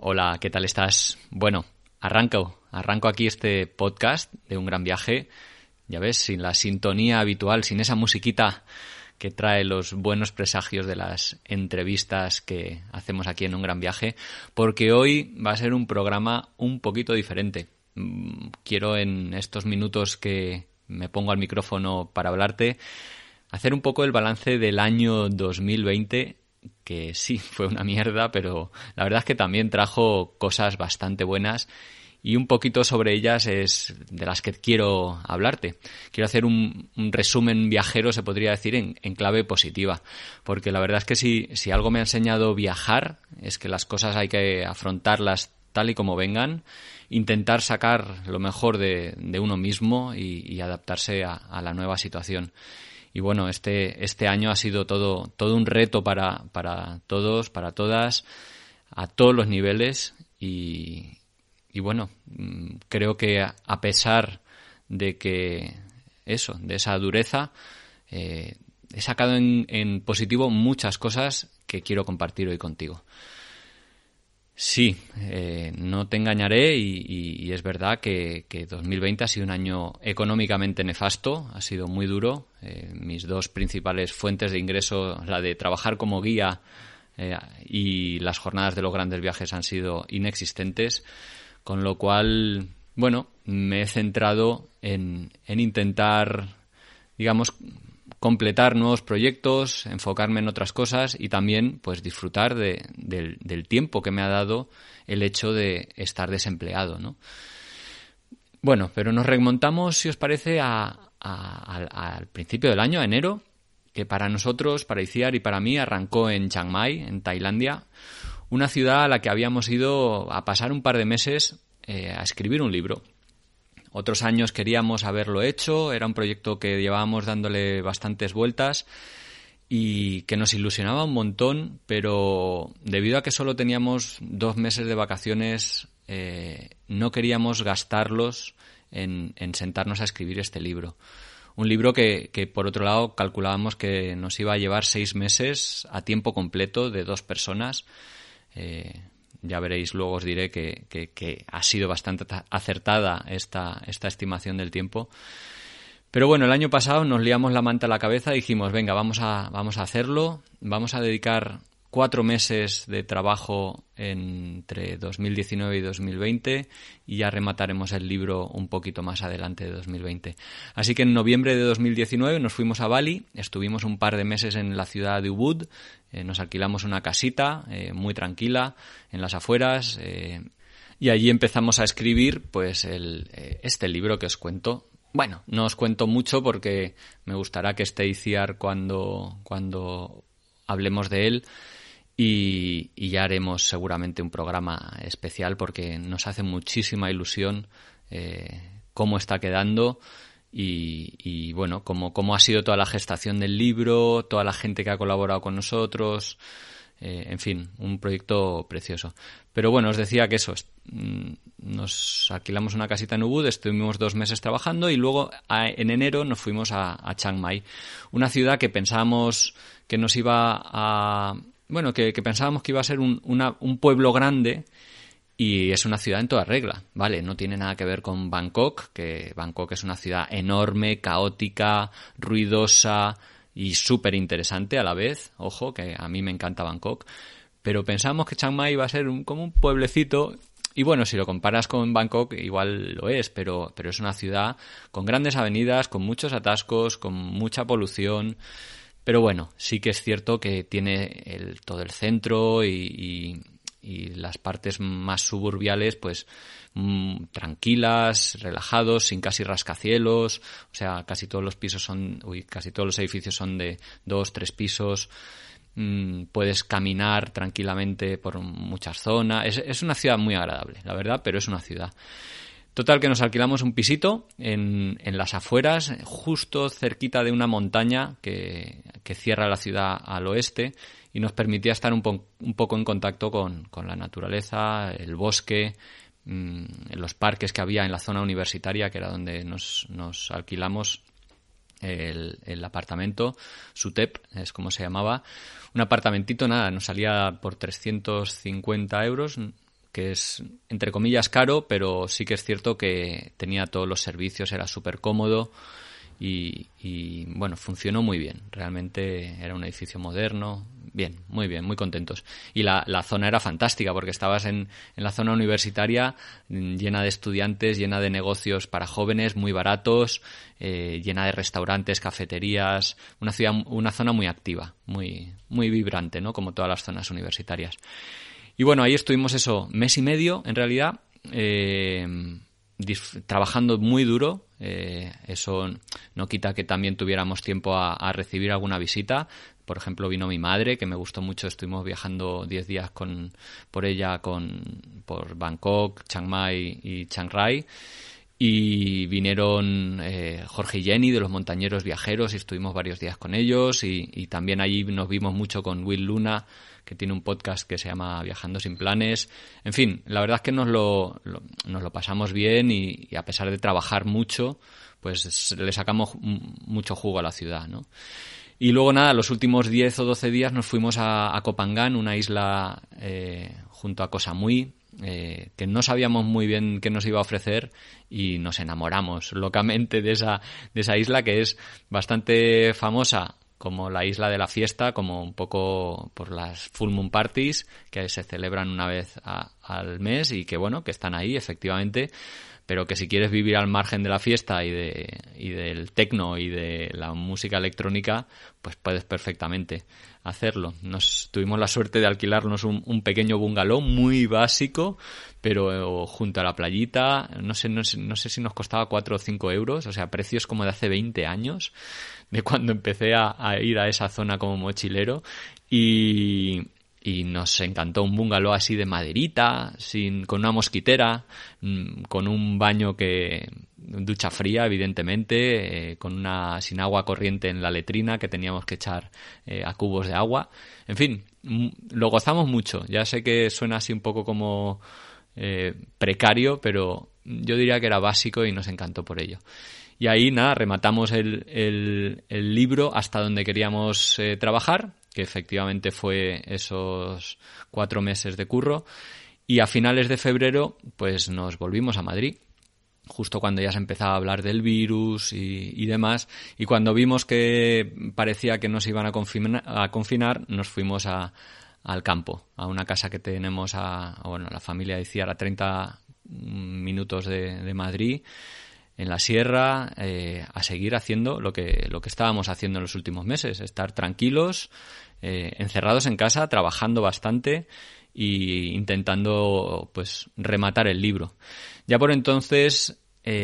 Hola, ¿qué tal estás? Bueno, arranco aquí este podcast de Un Gran Viaje, ya ves, sin la sintonía habitual, sin esa musiquita que trae los buenos presagios de las entrevistas que hacemos aquí en Un Gran Viaje, porque hoy va a ser un programa un poquito diferente. Quiero en estos minutos que me pongo al micrófono para hablarte, hacer un poco el balance del año 2020, que sí, fue una mierda, pero la verdad es que también trajo cosas bastante buenas y un poquito sobre ellas es de las que quiero hablarte. Quiero hacer un resumen viajero, se podría decir, en clave positiva, porque la verdad es que si algo me ha enseñado viajar es que las cosas hay que afrontarlas tal y como vengan, intentar sacar lo mejor de uno mismo y adaptarse a la nueva situación. Y bueno, este año ha sido todo un reto para todos, para todas, a todos los niveles y bueno, creo que a pesar de esa dureza, he sacado en positivo muchas cosas que quiero compartir hoy contigo. Sí, no te engañaré y es verdad que 2020 ha sido un año económicamente nefasto, ha sido muy duro. Mis dos principales fuentes de ingreso, la de trabajar como guía y las jornadas de los grandes viajes, han sido inexistentes, con lo cual, bueno, me he centrado en intentar, digamos, completar nuevos proyectos, enfocarme en otras cosas y también pues disfrutar del tiempo que me ha dado el hecho de estar desempleado, ¿no? Bueno, pero nos remontamos, si os parece, al principio del año, a enero, que para nosotros, para Itziar y para mí, arrancó en Chiang Mai, en Tailandia, una ciudad a la que habíamos ido a pasar un par de meses a escribir un libro. Otros años queríamos haberlo hecho, era un proyecto que llevábamos dándole bastantes vueltas y que nos ilusionaba un montón, pero debido a que solo teníamos 2 meses de vacaciones, no queríamos gastarlos en sentarnos a escribir este libro. Un libro que por otro lado calculábamos que nos iba a llevar 6 meses a tiempo completo de 2 personas. Ya veréis, luego os diré que ha sido bastante acertada esta estimación del tiempo. Pero bueno, el año pasado nos liamos la manta a la cabeza y dijimos, venga, vamos a hacerlo, vamos a dedicar 4 meses de trabajo entre 2019 y 2020 y ya remataremos el libro un poquito más adelante de 2020. Así que en noviembre de 2019 nos fuimos a Bali, estuvimos un par de meses en la ciudad de Ubud, nos alquilamos una casita muy tranquila en las afueras y allí empezamos a escribir pues este libro que os cuento. Bueno, no os cuento mucho porque me gustará que esté Itziar cuando hablemos de él. Y ya haremos seguramente un programa especial porque nos hace muchísima ilusión cómo está quedando y bueno, cómo ha sido toda la gestación del libro, toda la gente que ha colaborado con nosotros, en fin, un proyecto precioso. Pero bueno, os decía que nos alquilamos una casita en Ubud, estuvimos 2 meses trabajando y luego en enero nos fuimos a Chiang Mai, una ciudad que pensábamos que nos iba a... Bueno, que pensábamos que iba a ser un pueblo grande y es una ciudad en toda regla, ¿vale? No tiene nada que ver con Bangkok, que Bangkok es una ciudad enorme, caótica, ruidosa y súper interesante a la vez. Ojo, que a mí me encanta Bangkok. Pero pensábamos que Chiang Mai iba a ser como un pueblecito y bueno, si lo comparas con Bangkok igual lo es, pero es una ciudad con grandes avenidas, con muchos atascos, con mucha polución. Pero bueno, sí que es cierto que tiene todo el centro y las partes más suburbiales, pues tranquilas, relajados, sin casi rascacielos. O sea, casi todos los edificios son de 2, 3 pisos. Puedes caminar tranquilamente por muchas zonas. Es una ciudad muy agradable, la verdad, pero es una ciudad. Total, que nos alquilamos un pisito en las afueras, justo cerquita de una montaña que cierra la ciudad al oeste y nos permitía estar un poco en contacto con la naturaleza, el bosque, los parques que había en la zona universitaria, que era donde nos alquilamos el apartamento. Sutep es como se llamaba. Un apartamentito, nada, nos salía por 350 euros, que es, entre comillas, caro, pero sí que es cierto que tenía todos los servicios, era súper cómodo y, bueno, funcionó muy bien. Realmente era un edificio moderno. Bien, muy contentos. Y la zona era fantástica porque estabas en la zona universitaria llena de estudiantes, llena de negocios para jóvenes muy baratos, llena de restaurantes, cafeterías, una zona muy activa, muy vibrante, ¿no? Como todas las zonas universitarias. Y bueno, ahí estuvimos mes y medio en realidad, trabajando muy duro. Eso no quita que también tuviéramos tiempo a recibir alguna visita. Por ejemplo, vino mi madre, que me gustó mucho. Estuvimos viajando 10 días por ella por Bangkok, Chiang Mai y Chiang Rai. Y vinieron Jorge y Jenny de los Montañeros Viajeros y estuvimos varios días con ellos. Y también allí nos vimos mucho con Will Luna, que tiene un podcast que se llama Viajando sin planes. En fin, la verdad es que nos lo pasamos bien y a pesar de trabajar mucho, pues le sacamos mucho jugo a la ciudad, ¿no? Y luego nada, los últimos 10 o 12 días nos fuimos a Koh Phangan, una isla junto a Koh Samui, que no sabíamos muy bien qué nos iba a ofrecer y nos enamoramos locamente de esa isla, que es bastante famosa como la isla de la fiesta, como un poco por las full moon parties que se celebran una vez al mes y que bueno, que están ahí efectivamente, pero que si quieres vivir al margen de la fiesta y del techno y de la música electrónica, pues puedes perfectamente hacerlo. Tuvimos la suerte de alquilarnos un pequeño bungalow muy básico, pero junto a la playita, no sé si nos costaba 4 o 5 euros, o sea, precios como de hace 20 años, de cuando empecé a ir a esa zona como mochilero, y nos encantó. Un bungalow así de maderita, con una mosquitera, con un baño ducha fría, evidentemente, sin agua corriente en la letrina que teníamos que echar a cubos de agua. En fin, lo gozamos mucho. Ya sé que suena así un poco como precario, pero yo diría que era básico y nos encantó por ello. Y ahí nada, rematamos el libro hasta donde queríamos trabajar, que efectivamente fue esos 4 meses de curro, y a finales de febrero pues nos volvimos a Madrid, justo cuando ya se empezaba a hablar del virus y demás, y cuando vimos que parecía que nos iban a confinar, nos fuimos al campo, a una casa que tenemos la familia de Ciar, a 30 minutos de Madrid, en la sierra, a seguir haciendo lo que estábamos haciendo en los últimos meses, estar tranquilos, encerrados en casa, trabajando bastante e intentando pues rematar el libro. Ya por entonces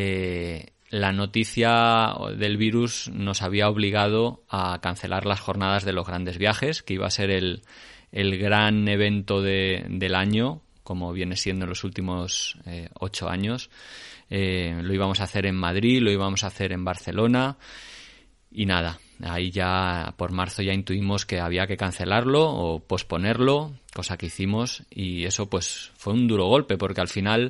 la noticia del virus nos había obligado a cancelar las jornadas de los grandes viajes, que iba a ser el gran evento del año, como viene siendo en los últimos 8 años. Lo íbamos a hacer en Madrid, lo íbamos a hacer en Barcelona y nada, ahí ya por marzo ya intuimos que había que cancelarlo o posponerlo, cosa que hicimos, y eso pues fue un duro golpe porque al final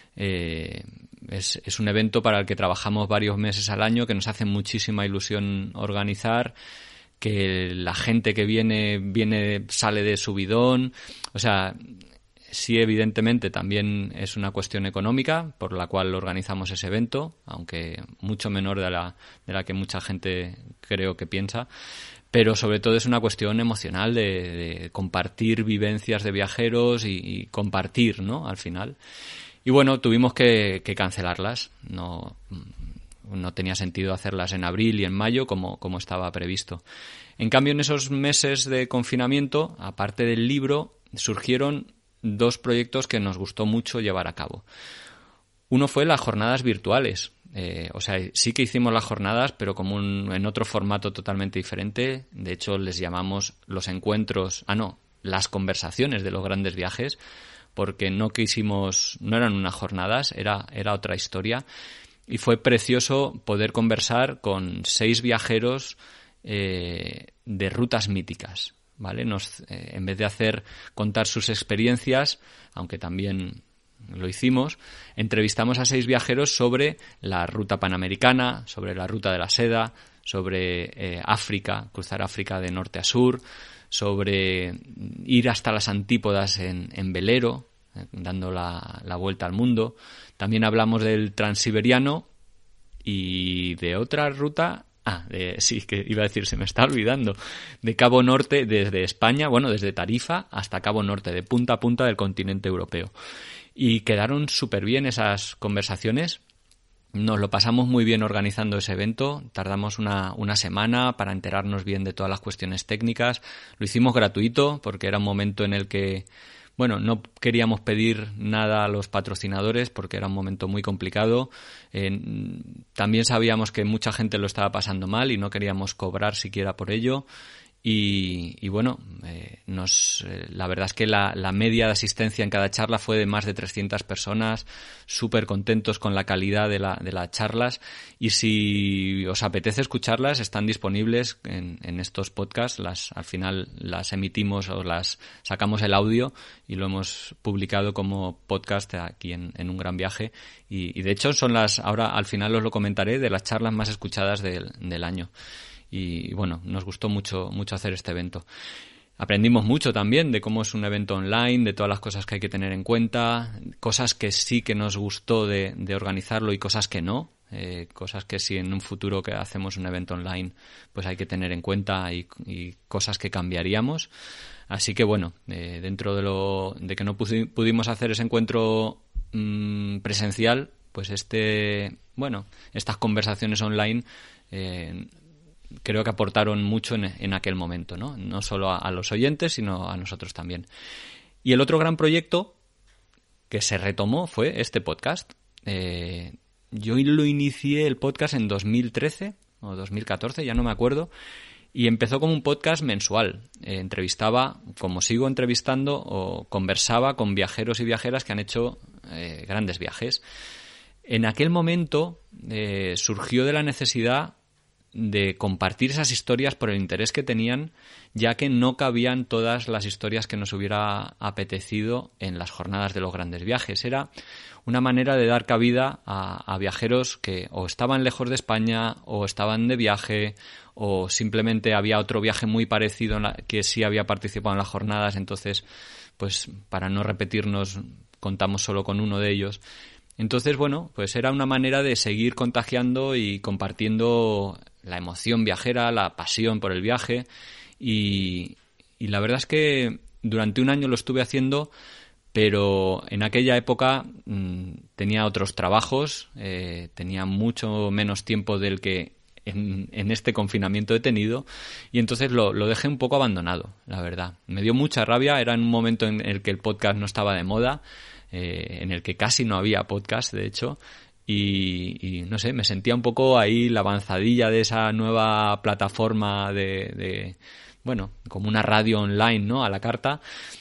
es un evento para el que trabajamos varios meses al año, que nos hace muchísima ilusión organizar, que la gente que viene sale de subidón, o sea, sí, evidentemente también es una cuestión económica por la cual organizamos ese evento, aunque mucho menor de la que mucha gente creo que piensa, pero sobre todo es una cuestión emocional de compartir vivencias de viajeros y compartir, ¿no? Al final. Y bueno, tuvimos que cancelarlas. No tenía sentido hacerlas en abril y en mayo como estaba previsto. En cambio, en esos meses de confinamiento, aparte del libro, surgieron 2 proyectos que nos gustó mucho llevar a cabo. Uno fue las jornadas virtuales. O sea, sí que hicimos las jornadas, pero como en otro formato totalmente diferente. De hecho, les llamamos los encuentros... las conversaciones de los grandes viajes, porque no eran unas jornadas, era otra historia. Y fue precioso poder conversar con 6 viajeros de rutas míticas, ¿vale? En vez de contar sus experiencias, aunque también lo hicimos, entrevistamos a 6 viajeros sobre la ruta panamericana, sobre la ruta de la seda, sobre África, cruzar África de norte a sur, sobre ir hasta las antípodas en velero, dando la vuelta al mundo. También hablamos del Transiberiano y de otra ruta. Sí, que iba a decir, se me está olvidando. De Cabo Norte, desde España, desde Tarifa hasta Cabo Norte, de punta a punta del continente europeo. Y quedaron súper bien esas conversaciones. Nos lo pasamos muy bien organizando ese evento. Tardamos una semana para enterarnos bien de todas las cuestiones técnicas. Lo hicimos gratuito porque era un momento en el que no queríamos pedir nada a los patrocinadores porque era un momento muy complicado. También sabíamos que mucha gente lo estaba pasando mal y no queríamos cobrar siquiera por ello. La verdad es que la media de asistencia en cada charla fue de más de 300 personas, súper contentos con la calidad de las charlas, y si os apetece escucharlas, están disponibles en estos podcasts. Al final las emitimos o las sacamos el audio y lo hemos publicado como podcast aquí en Un Gran Viaje, y de hecho ahora al final os lo comentaré, de las charlas más escuchadas del año. Y nos gustó mucho hacer este evento. Aprendimos mucho también de cómo es un evento online, de todas las cosas que hay que tener en cuenta, cosas que sí que nos gustó de organizarlo y cosas que no, cosas que si en un futuro que hacemos un evento online pues hay que tener en cuenta, y cosas que cambiaríamos. Así que dentro de que no pudimos hacer ese encuentro presencial, pues estas conversaciones online creo que aportaron mucho en aquel momento, no solo a los oyentes, sino a nosotros también. Y el otro gran proyecto que se retomó fue este podcast. Yo lo inicié el podcast en 2013 o 2014, ya no me acuerdo, y empezó como un podcast mensual. Entrevistaba, como sigo entrevistando, o conversaba con viajeros y viajeras que han hecho grandes viajes. En aquel momento surgió de la necesidad de compartir esas historias por el interés que tenían, ya que no cabían todas las historias que nos hubiera apetecido en las jornadas de los grandes viajes. Era una manera de dar cabida a viajeros que o estaban lejos de España, o estaban de viaje, o simplemente había otro viaje muy parecido que sí había participado en las jornadas. Entonces, pues para no repetirnos, contamos solo con uno de ellos. Entonces, pues era una manera de seguir contagiando y compartiendo la emoción viajera, la pasión por el viaje, y la verdad es que durante un año lo estuve haciendo, pero en aquella época tenía otros trabajos, tenía mucho menos tiempo del que en este confinamiento he tenido, y entonces lo dejé un poco abandonado, la verdad. Me dio mucha rabia, era en un momento en el que el podcast no estaba de moda, en el que casi no había podcast, de hecho, y no sé, me sentía un poco ahí la avanzadilla de esa nueva plataforma como una radio online, ¿no?, a la carta,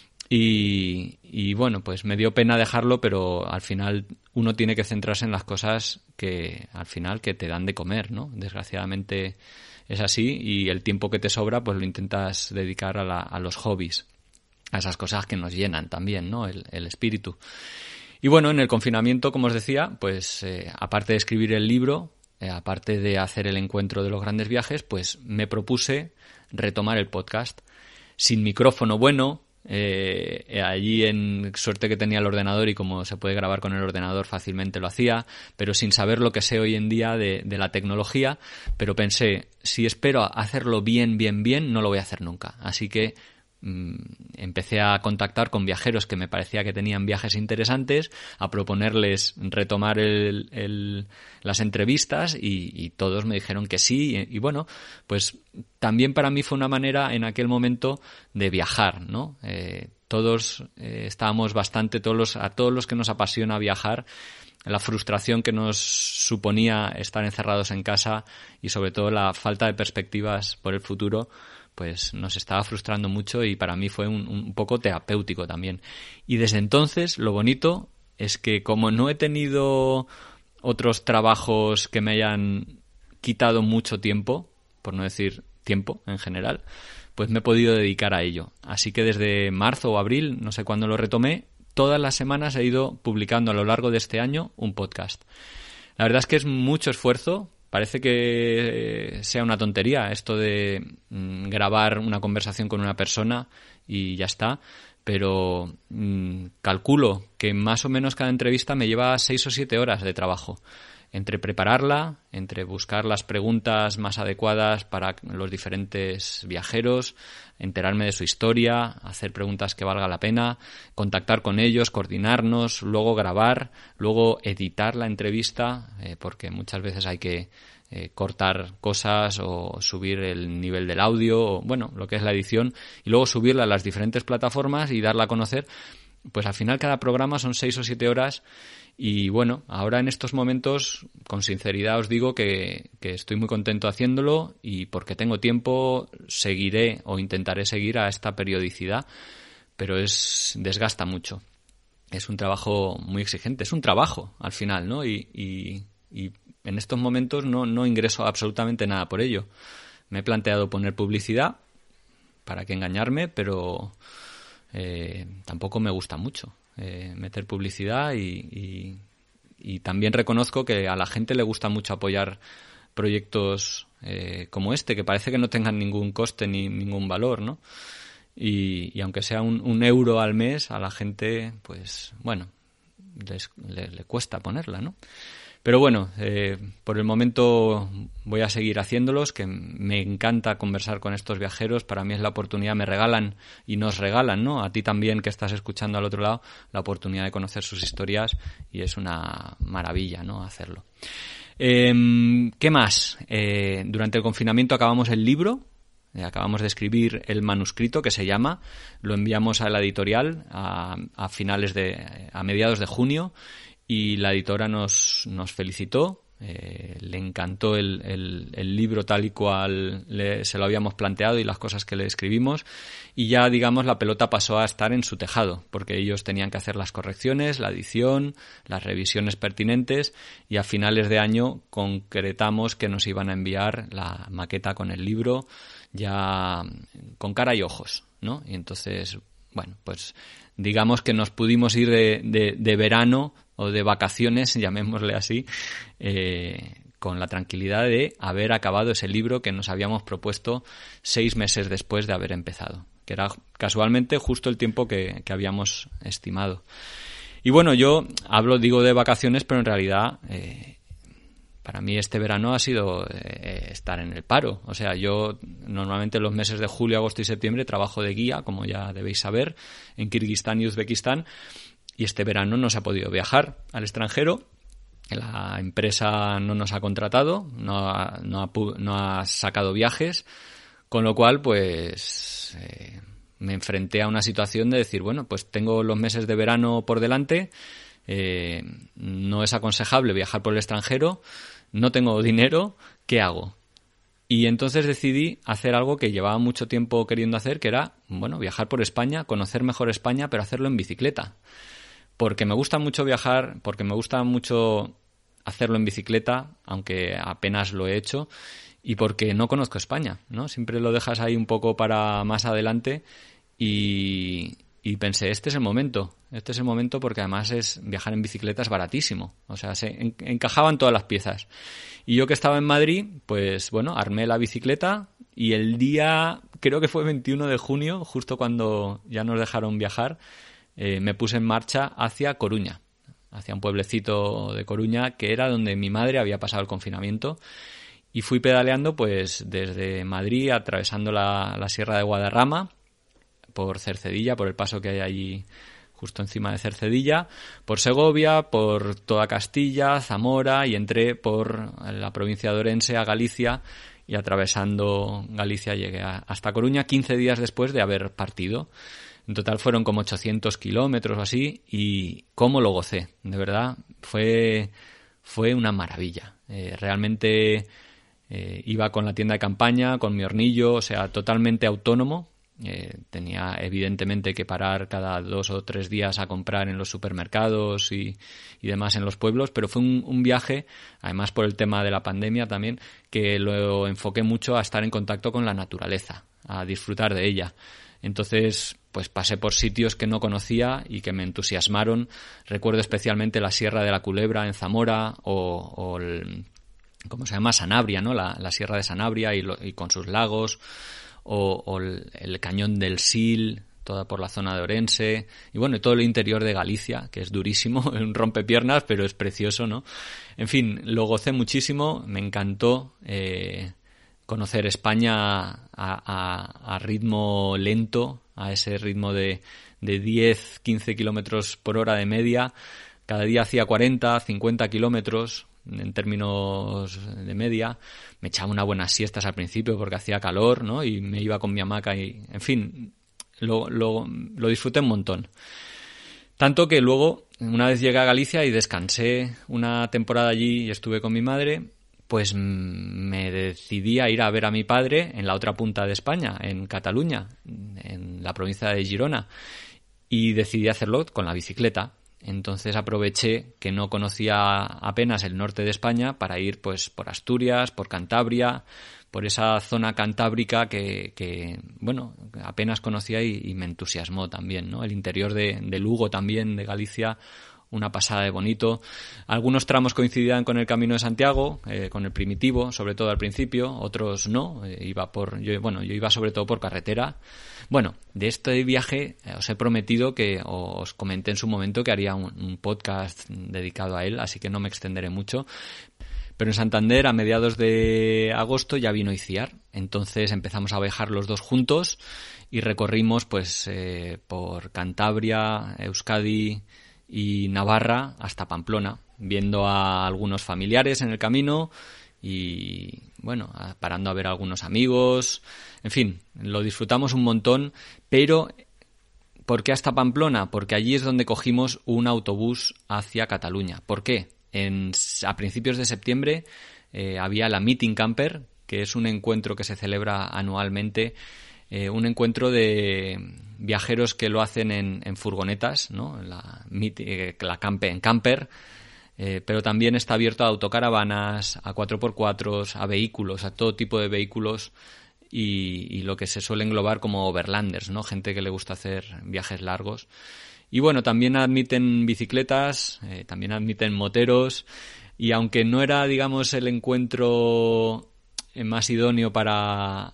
y pues me dio pena dejarlo, pero al final uno tiene que centrarse en las cosas que al final que te dan de comer, ¿no? Desgraciadamente es así, y el tiempo que te sobra pues lo intentas dedicar a los hobbies, a esas cosas que nos llenan también, ¿no?, el espíritu. Y en el confinamiento, como os decía, pues aparte de escribir el libro, aparte de hacer el encuentro de los grandes viajes, pues me propuse retomar el podcast sin micrófono bueno. Allí, en suerte que tenía el ordenador, y como se puede grabar con el ordenador fácilmente lo hacía, pero sin saber lo que sé hoy en día de la tecnología. Pero pensé, si espero a hacerlo bien, no lo voy a hacer nunca. Así que empecé a contactar con viajeros que me parecía que tenían viajes interesantes, a proponerles retomar las entrevistas, y todos me dijeron que sí, y pues también para mí fue una manera en aquel momento de viajar, ¿no? Todos estábamos bastante, a todos los que nos apasiona viajar, la frustración que nos suponía estar encerrados en casa, y sobre todo la falta de perspectivas por el futuro, pues nos estaba frustrando mucho, y para mí fue un poco terapéutico también. Y desde entonces lo bonito es que, como no he tenido otros trabajos que me hayan quitado mucho tiempo, por no decir tiempo en general, pues me he podido dedicar a ello. Así que desde marzo o abril, no sé cuándo lo retomé, todas las semanas he ido publicando a lo largo de este año un podcast. La verdad es que es mucho esfuerzo. Parece que sea una tontería esto de grabar una conversación con una persona y ya está, pero calculo que más o menos cada entrevista me lleva 6 o 7 horas de trabajo. Entre prepararla, entre buscar las preguntas más adecuadas para los diferentes viajeros, enterarme de su historia, hacer preguntas que valga la pena, contactar con ellos, coordinarnos, luego grabar, luego editar la entrevista, porque muchas veces hay que cortar cosas o subir el nivel del audio, o bueno, lo que es la edición, y luego subirla a las diferentes plataformas y darla a conocer. Pues al final cada programa son 6 o 7 horas y bueno, ahora en estos momentos con sinceridad os digo que estoy muy contento haciéndolo y porque tengo tiempo seguiré o intentaré seguir a esta periodicidad, pero desgasta mucho. Es un trabajo muy exigente, es un trabajo al final, ¿no? Y en estos momentos no ingreso absolutamente nada por ello. Me he planteado poner publicidad, para qué engañarme, pero tampoco me gusta mucho meter publicidad y también reconozco que a la gente le gusta mucho apoyar proyectos como este, que parece que no tengan ningún coste ni ningún valor, ¿no? Y aunque sea un euro al mes, a la gente, pues bueno, le cuesta ponerla, ¿no? Pero bueno, por el momento voy a seguir haciéndolos, que me encanta conversar con estos viajeros. Para mí es la oportunidad, me regalan y nos regalan, ¿no? A ti también que estás escuchando al otro lado, la oportunidad de conocer sus historias y es una maravilla, ¿no? Hacerlo. ¿Qué más? Durante el confinamiento acabamos el libro. Acabamos de escribir el manuscrito que se llama, lo enviamos a la editorial a mediados de junio y la editora nos felicitó, le encantó el libro tal y cual se lo habíamos planteado y las cosas que le escribimos y ya digamos la pelota pasó a estar en su tejado porque ellos tenían que hacer las correcciones, la edición, las revisiones pertinentes y a finales de año concretamos que nos iban a enviar la maqueta con el libro ya con cara y ojos, ¿no? Y entonces, bueno, pues digamos que nos pudimos ir de verano o de vacaciones, llamémosle así, con la tranquilidad de haber acabado ese libro que nos habíamos propuesto 6 meses después de haber empezado, que era casualmente justo el tiempo que habíamos estimado. Y bueno, yo digo de vacaciones, pero en realidad para mí este verano ha sido estar en el paro. O sea, yo normalmente los meses de julio, agosto y septiembre trabajo de guía, como ya debéis saber, en Kirguistán y Uzbekistán. Y este verano no se ha podido viajar al extranjero. La empresa no nos ha contratado, no ha sacado viajes. Con lo cual, pues me enfrenté a una situación de decir, bueno, pues tengo los meses de verano por delante. No es aconsejable viajar por el extranjero, no tengo dinero, ¿qué hago? Y entonces decidí hacer algo que llevaba mucho tiempo queriendo hacer, que era, bueno, viajar por España, conocer mejor España, pero hacerlo en bicicleta. Porque me gusta mucho viajar, porque me gusta mucho hacerlo en bicicleta, aunque apenas lo he hecho, y porque no conozco España, ¿no? Siempre lo dejas ahí un poco para más adelante y pensé, este es el momento porque además viajar en bicicleta es baratísimo, o sea, se encajaban todas las piezas. Y yo que estaba en Madrid, pues bueno, armé la bicicleta y el día, creo que fue 21 de junio, justo cuando ya nos dejaron viajar, me puse en marcha hacia Coruña, hacia un pueblecito de Coruña que era donde mi madre había pasado el confinamiento y fui pedaleando pues desde Madrid, atravesando la Sierra de Guadarrama, por Cercedilla, por el paso que hay allí justo encima de Cercedilla, por Segovia, por toda Castilla, Zamora y entré por la provincia de Orense a Galicia y atravesando Galicia llegué hasta Coruña 15 días después de haber partido. En total fueron como 800 kilómetros o así y cómo lo gocé, de verdad, fue una maravilla. Realmente iba con la tienda de campaña, con mi hornillo, o sea, totalmente autónomo. Tenía evidentemente que parar cada 2 o 3 días a comprar en los supermercados y demás en los pueblos, pero fue un viaje, además por el tema de la pandemia también, que lo enfoqué mucho a estar en contacto con la naturaleza, a disfrutar de ella. Entonces, pues pasé por sitios que no conocía y que me entusiasmaron. Recuerdo especialmente la Sierra de la Culebra en Zamora o ¿cómo se llama? Sanabria, ¿no? La Sierra de Sanabria y con sus lagos. O el Cañón del Sil, toda por la zona de Orense y bueno, y todo el interior de Galicia, que es durísimo, un rompepiernas, pero es precioso, ¿no? En fin, lo gocé muchísimo, me encantó conocer España a ritmo lento, a ese ritmo de 10, 15 kilómetros por hora de media. Cada día hacía 40, 50 kilómetros en términos de media. Me echaba unas buenas siestas al principio porque hacía calor, ¿no? Y me iba con mi hamaca y, en fin, lo disfruté un montón. Tanto que luego, una vez llegué a Galicia y descansé una temporada allí y estuve con mi madre, pues me decidí a ir a ver a mi padre en la otra punta de España, en Cataluña, en la provincia de Girona, y decidí hacerlo con la bicicleta. Entonces aproveché que no conocía apenas el norte de España para ir pues por Asturias, por Cantabria, por esa zona cantábrica que bueno, apenas conocía y me entusiasmó también, ¿no? El interior de Lugo también, de Galicia, una pasada de bonito. Algunos tramos coincidían con el Camino de Santiago, con el primitivo, sobre todo al principio, otros no. Yo iba sobre todo por carretera. Bueno, de este viaje os he prometido que os comenté en su momento que haría un podcast dedicado a él, así que no me extenderé mucho. Pero en Santander, a mediados de agosto, ya vino Iciar. Entonces empezamos a viajar los dos juntos y recorrimos pues por Cantabria, Euskadi y Navarra hasta Pamplona, viendo a algunos familiares en el camino y, bueno, parando a ver a algunos amigos. En fin, lo disfrutamos un montón, pero ¿por qué hasta Pamplona? Porque allí es donde cogimos un autobús hacia Cataluña. ¿Por qué? A principios de septiembre había la Meeting Camper, que es un encuentro que se celebra anualmente, un encuentro de viajeros que lo hacen en furgonetas, ¿no? En camper, pero también está abierto a autocaravanas, a 4x4, a vehículos, a todo tipo de vehículos y lo que se suele englobar como overlanders, ¿no? Gente que le gusta hacer viajes largos. Y bueno, también admiten bicicletas, también admiten moteros, y aunque no era, digamos, el encuentro más idóneo para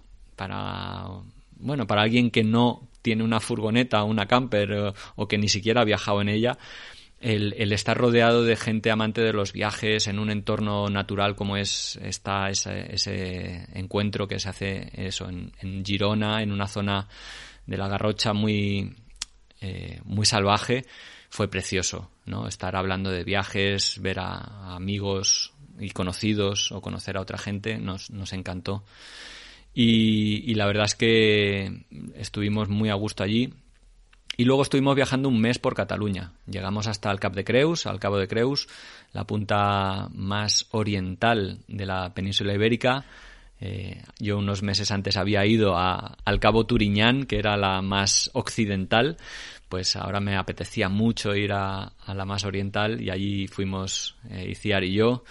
alguien que no tiene una furgoneta o una camper o que ni siquiera ha viajado en ella, el estar rodeado de gente amante de los viajes en un entorno natural como está ese encuentro que se hace eso en Girona, en una zona de la Garrocha muy salvaje, fue precioso, ¿no? Estar hablando de viajes, ver a amigos y conocidos o conocer a otra gente nos encantó. Y la verdad es que estuvimos muy a gusto allí. Y luego estuvimos viajando un mes por Cataluña. Llegamos hasta el Cabo de Creus, la punta más oriental de la península ibérica. Yo unos meses antes había ido al Cabo Turiñán, que era la más occidental. Pues ahora me apetecía mucho ir a la más oriental y allí fuimos Iciar y yo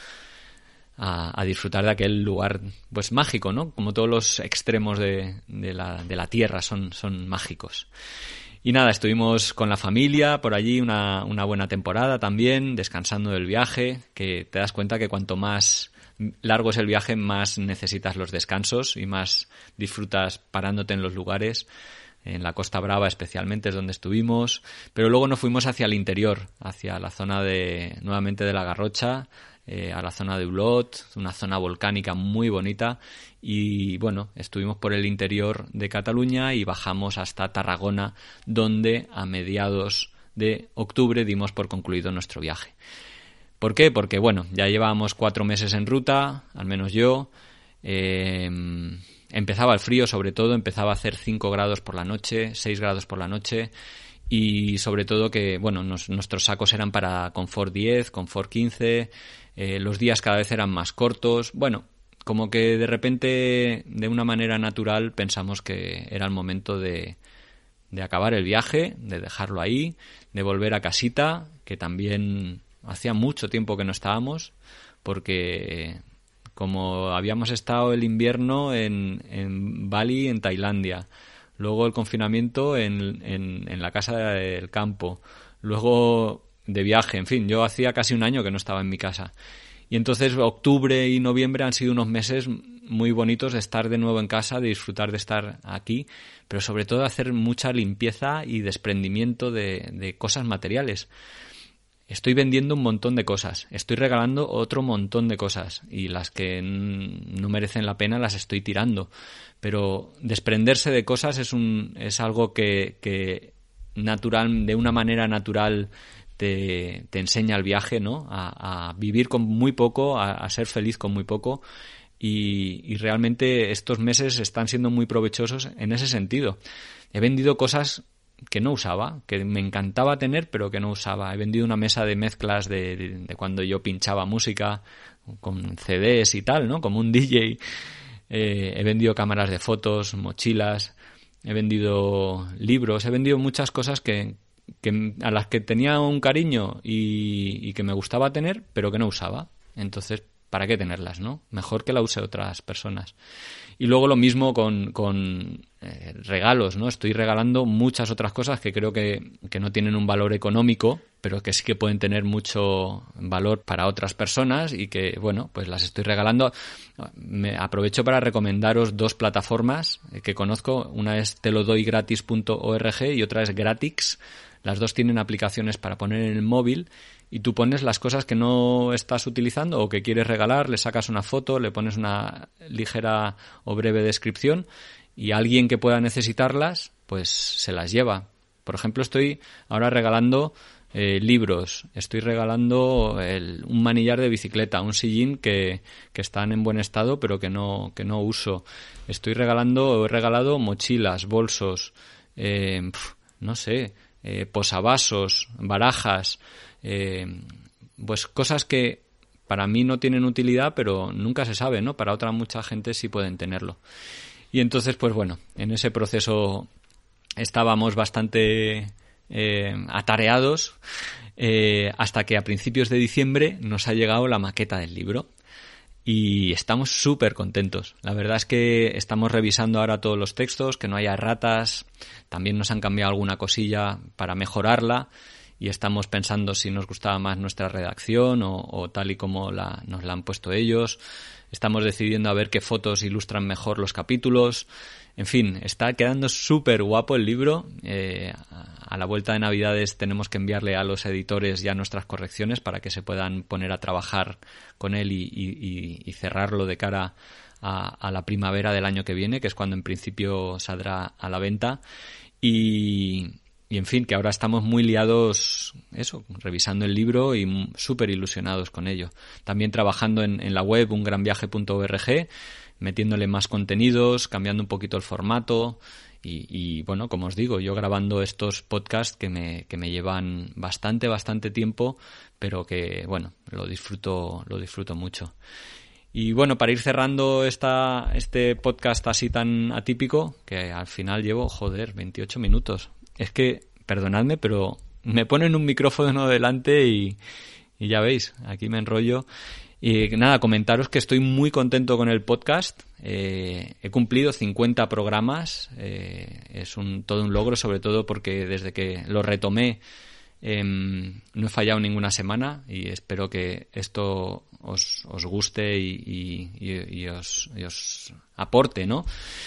a disfrutar de aquel lugar pues mágico, ¿no? Como todos los extremos de la tierra son mágicos. Y nada, estuvimos con la familia por allí una buena temporada también, descansando del viaje, que te das cuenta que cuanto más largo es el viaje, más necesitas los descansos y más disfrutas parándote en los lugares. En la Costa Brava especialmente es donde estuvimos, pero luego nos fuimos hacia el interior, hacia la zona nuevamente de la Garrocha, a la zona de Olot, una zona volcánica muy bonita, y bueno, estuvimos por el interior de Cataluña y bajamos hasta Tarragona, donde a mediados de octubre dimos por concluido nuestro viaje. ¿Por qué? Porque bueno, ya llevábamos 4 meses en ruta, al menos yo. Empezaba el frío, sobre todo, empezaba a hacer 5 grados por la noche, 6 grados por la noche, y sobre todo que, bueno, nuestros sacos eran para confort 10, confort 15, los días cada vez eran más cortos. Bueno, como que de repente, de una manera natural, pensamos que era el momento de acabar el viaje, de dejarlo ahí, de volver a casita, que también hacía mucho tiempo que no estábamos, porque como habíamos estado el invierno en Bali, en Tailandia, luego el confinamiento en la casa del campo, luego de viaje, en fin, yo hacía casi un año que no estaba en mi casa. Y entonces octubre y noviembre han sido unos meses muy bonitos de estar de nuevo en casa, de disfrutar de estar aquí, pero sobre todo hacer mucha limpieza y desprendimiento de cosas materiales. Estoy vendiendo un montón de cosas, estoy regalando otro montón de cosas y las que no merecen la pena las estoy tirando. Pero desprenderse de cosas es algo que natural, de una manera natural te enseña el viaje, ¿no? A vivir con muy poco, a ser feliz con muy poco. Y realmente estos meses están siendo muy provechosos en ese sentido. He vendido cosas que no usaba, que me encantaba tener pero que no usaba. He vendido una mesa de mezclas de cuando yo pinchaba música con CDs y tal, ¿no? Como un DJ. He vendido cámaras de fotos, mochilas, he vendido libros, he vendido muchas cosas que a las que tenía un cariño y que me gustaba tener pero que no usaba. Entonces, ¿para qué tenerlas, no? Mejor que la use otras personas. Y luego lo mismo con regalos, ¿no? Estoy regalando muchas otras cosas que creo que no tienen un valor económico, pero que sí que pueden tener mucho valor para otras personas y que, bueno, pues las estoy regalando. Me aprovecho para recomendaros 2 plataformas que conozco. Una es telodoygratis.org y otra es Gratix. Las 2 tienen aplicaciones para poner en el móvil y tú pones las cosas que no estás utilizando o que quieres regalar, le sacas una foto, le pones una ligera o breve descripción y alguien que pueda necesitarlas, pues se las lleva. Por ejemplo, estoy ahora regalando libros, estoy regalando un manillar de bicicleta, un sillín que están en buen estado pero que no uso. He regalado mochilas, bolsos, no sé, posavasos, barajas, pues cosas que para mí no tienen utilidad, pero nunca se sabe, ¿no? Para mucha gente sí pueden tenerlo. Y entonces, pues bueno, en ese proceso estábamos bastante atareados hasta que a principios de diciembre nos ha llegado la maqueta del libro. Y estamos súper contentos. La verdad es que estamos revisando ahora todos los textos, que no haya erratas. También nos han cambiado alguna cosilla para mejorarla y estamos pensando si nos gustaba más nuestra redacción o tal y como nos la han puesto ellos. Estamos decidiendo a ver qué fotos ilustran mejor los capítulos. En fin, está quedando súper guapo el libro. A la vuelta de Navidades tenemos que enviarle a los editores ya nuestras correcciones para que se puedan poner a trabajar con él y cerrarlo de cara a la primavera del año que viene, que es cuando en principio saldrá a la venta. Y en fin, que ahora estamos muy liados, revisando el libro y súper ilusionados con ello. También trabajando en la web ungranviaje.org, metiéndole más contenidos, cambiando un poquito el formato y bueno, como os digo, yo grabando estos podcasts que me llevan bastante tiempo, pero que bueno, lo disfruto mucho. Y bueno, para ir cerrando este podcast así tan atípico, que al final llevo, 28 minutos. Es que, perdonadme, pero me ponen un micrófono delante y ya veis, aquí me enrollo. Y nada, comentaros que estoy muy contento con el podcast. He cumplido 50 programas. Es todo un logro, sobre todo porque desde que lo retomé no he fallado ninguna semana y espero que esto os guste y os aporte, ¿no?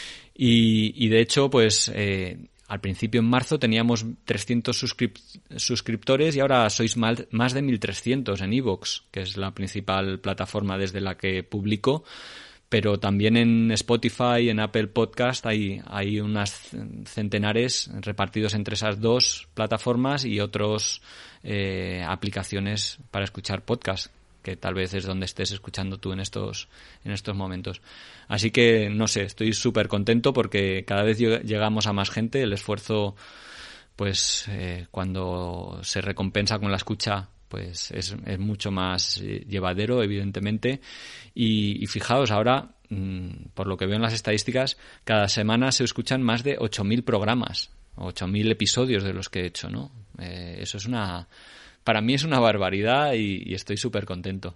Y de hecho, pues al principio en marzo teníamos 300 suscriptores y ahora sois más de 1.300 en iVoox, que es la principal plataforma desde la que publico, pero también en Spotify, en Apple Podcast hay unas centenares repartidos entre esas 2 plataformas y otras aplicaciones para escuchar podcast, que tal vez es donde estés escuchando tú en estos momentos. Así que, no sé, estoy súper contento porque cada vez llegamos a más gente. El esfuerzo, pues, cuando se recompensa con la escucha, pues es mucho más llevadero, evidentemente. Y fijaos, ahora, por lo que veo en las estadísticas, cada semana se escuchan más de 8.000 programas, 8.000 episodios de los que he hecho, ¿no? Eso es para mí es una barbaridad y estoy súper contento.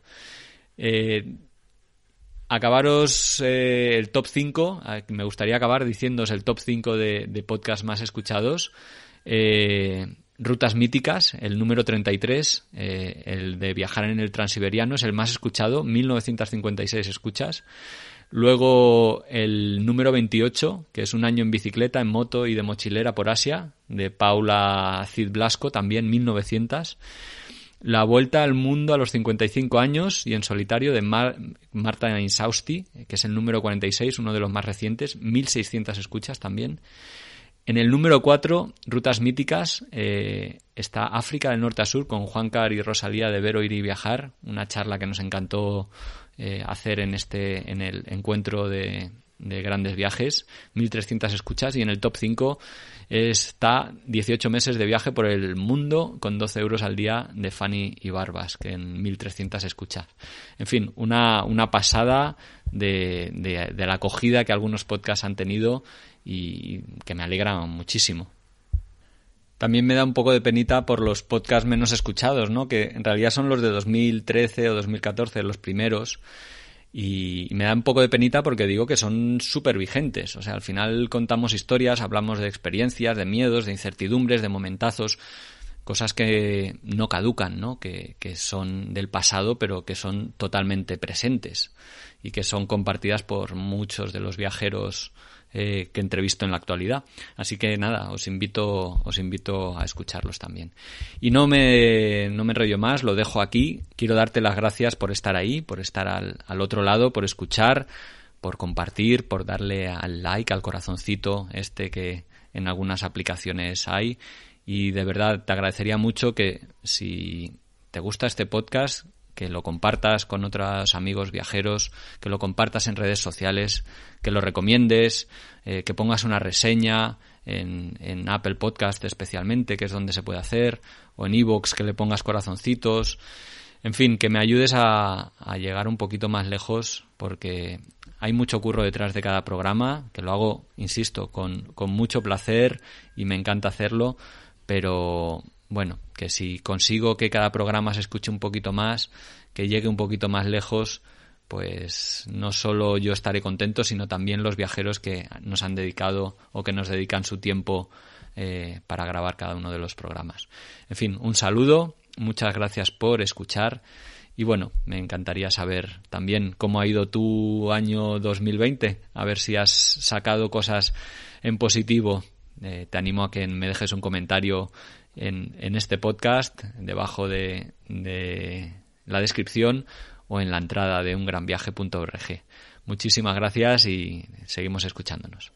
Acabaros el top 5. Me gustaría acabar diciéndoos el top 5 de podcasts más escuchados. Rutas míticas, el número 33, el de viajar en el Transiberiano, es el más escuchado, 1956 escuchas. Luego el número 28, que es un año en bicicleta, en moto y de mochilera por Asia, de Paula Cid Blasco, también 1900. La vuelta al mundo a los 55 años y en solitario de Marta Insausti, que es el número 46, uno de los más recientes, 1600 escuchas también. En el número 4, Rutas míticas, está África del norte a sur con Juancar y Rosalía de Ver, Oír y Viajar, una charla que nos encantó hacer en el encuentro de grandes viajes, 1300 escuchas. Y en el top 5 está 18 meses de viaje por el mundo con 12 euros al día de Fanny y Barbas, que en 1300 escuchas. En fin, una pasada de la acogida que algunos podcasts han tenido y que me alegra muchísimo. También me da un poco de penita por los podcasts menos escuchados, ¿no? Que en realidad son los de 2013 o 2014, los primeros. Y me da un poco de penita porque digo que son súper vigentes. O sea, al final contamos historias, hablamos de experiencias, de miedos, de incertidumbres, de momentazos, cosas que no caducan, ¿no? Que son del pasado, pero que son totalmente presentes y que son compartidas por muchos de los viajeros que entrevisto en la actualidad. Así que nada, os invito a escucharlos también. Y no me enrollo más, lo dejo aquí. Quiero darte las gracias por estar ahí, por estar al otro lado, por escuchar, por compartir, por darle al like, al corazoncito que en algunas aplicaciones hay. Y de verdad te agradecería mucho que si te gusta este podcast, que lo compartas con otros amigos viajeros, que lo compartas en redes sociales, que lo recomiendes, que pongas una reseña en Apple Podcast especialmente, que es donde se puede hacer, o en iVoox, que le pongas corazoncitos. En fin, que me ayudes a llegar un poquito más lejos, porque hay mucho curro detrás de cada programa, que lo hago, insisto, con mucho placer y me encanta hacerlo, pero bueno, que si consigo que cada programa se escuche un poquito más, que llegue un poquito más lejos, pues no solo yo estaré contento, sino también los viajeros que nos han dedicado o que nos dedican su tiempo para grabar cada uno de los programas. En fin, un saludo, muchas gracias por escuchar y bueno, me encantaría saber también cómo ha ido tu año 2020, a ver si has sacado cosas en positivo. Te animo a que me dejes un comentario en este podcast, debajo de la descripción o en la entrada de ungranviaje.org. Muchísimas gracias y seguimos escuchándonos.